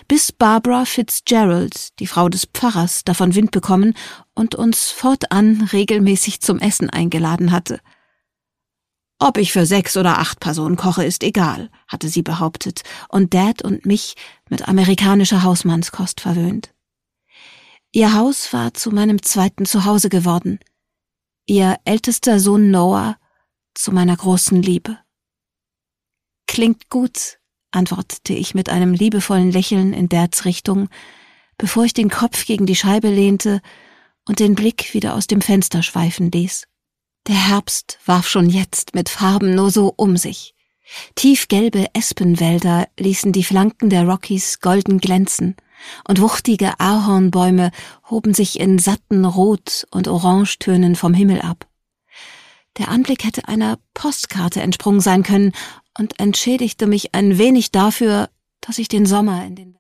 bis Barbara Fitzgerald, die Frau des Pfarrers, davon Wind bekommen und uns fortan regelmäßig zum Essen eingeladen hatte. »Ob ich für 6 oder 8 Personen koche, ist egal«, hatte sie behauptet und Dad und mich mit amerikanischer Hausmannskost verwöhnt. Ihr Haus war zu meinem zweiten Zuhause geworden, ihr ältester Sohn Noah zu meiner großen Liebe. »Klingt gut«, antwortete ich mit einem liebevollen Lächeln in Dads Richtung, bevor ich den Kopf gegen die Scheibe lehnte und den Blick wieder aus dem Fenster schweifen ließ. Der Herbst warf schon jetzt mit Farben nur so um sich. Tiefgelbe Espenwälder ließen die Flanken der Rockies golden glänzen, und wuchtige Ahornbäume hoben sich in satten Rot- und Orangetönen vom Himmel ab. Der Anblick hätte einer Postkarte entsprungen sein können und entschädigte mich ein wenig dafür, dass ich den Sommer in den